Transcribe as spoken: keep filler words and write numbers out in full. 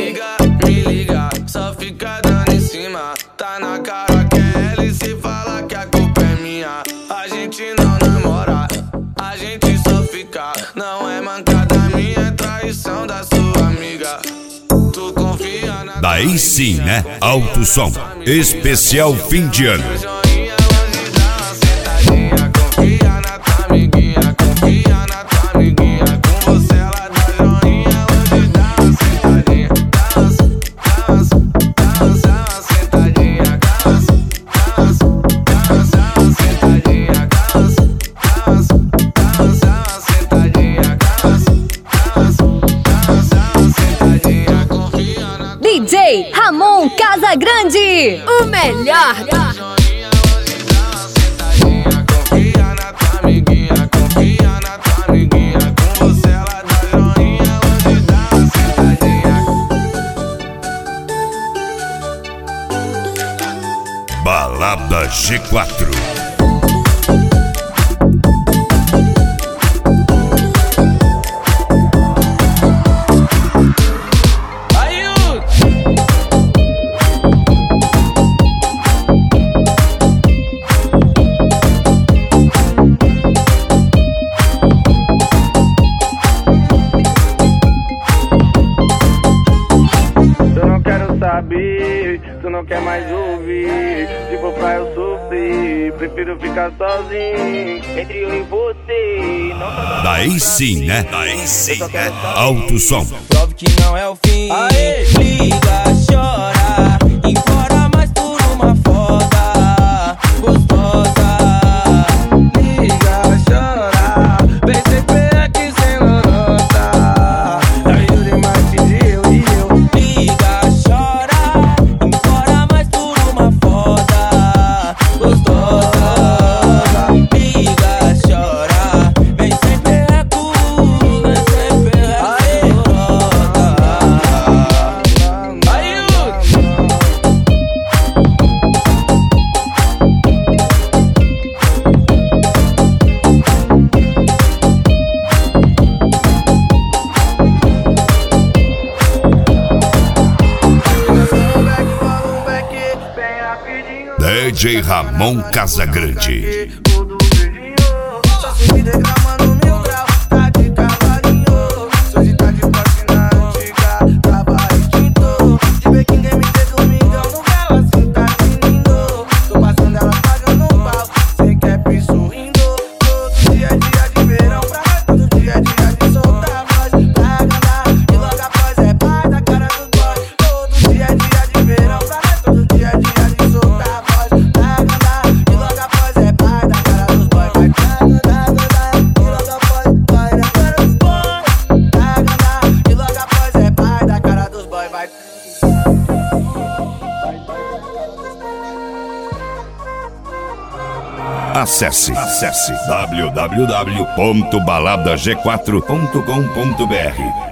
liga, me liga, só fica dando em cima. Tá na cara que é ela e se fala que a culpa é minha. A gente não namora, a gente só fica. Não é mancada minha, é traição da sua amiga. Tu confia na... Daí sim, né? Alto Som, especial fim de ano. D J Ramon Casagrande, o melhor. Balada G quatro. Tu não quer mais ouvir, se for pra eu sofrer, prefiro ficar sozinho. Entre eu e você, não tá... Daí sim, né? Daí sim, né? Alto Som. Prove que não é o fim. Aê. Liga, chora, embora mais por uma foda gostosa. Liga, chora, vem sempre aqui sem nota. Ajude mais que eu e eu. Liga, chora, embora mais por uma foda gostosa. Liga, chora, vem sempre recuo, vem sempre recuo. Aí, D J Ramon Casagrande. Só se me degramando mil grau, tá de cavalinho. Hoje tá de posse na antiga, tava extinto. De ver que ninguém me fez domingão no grau, assim tá lindo. Tô passando ela pagando um pau, cê quer piso rindo. Todo dia é dia de verão pra nós, todo dia é dia de soltar voz. Pra agradar e logo após é pai da cara dos boys. Todo dia é dia de verão pra nós, todo dia é dia de soltar voz. Pra agradar e logo após é pai da cara dos boys. Vai pra agradar e logo após pai da cara dos boys. Pra agradar e logo após é pai da cara dos boys. Vai. Acesse, acesse w w w ponto balada g quatro ponto com ponto b r.